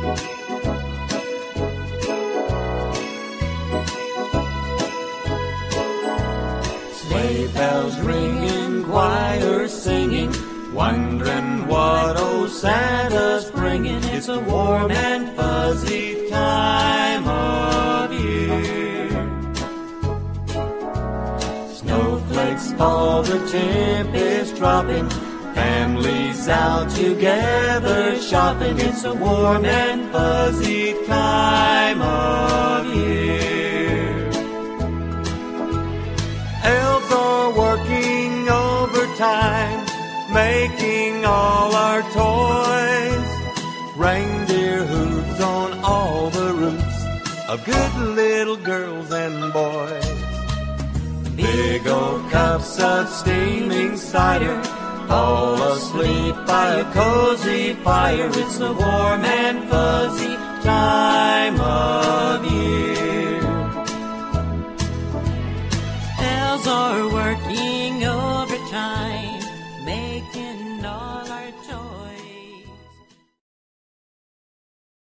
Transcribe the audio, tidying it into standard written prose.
Sleigh bells ringing, choirs singing, wondering what old Santa's bringing. It's a warm and fuzzy time of year. Snowflakes fall, the tempest dropping, families out together shopping. It's a warm and fuzzy time of year. Elves are working overtime, making all our toys. Reindeer hooves on all the roofs of good little girls and boys. Big old cups of steaming cider, fall asleep by a cozy fire. It's the warm and fuzzy time of year. Elves are working overtime, making all our toys.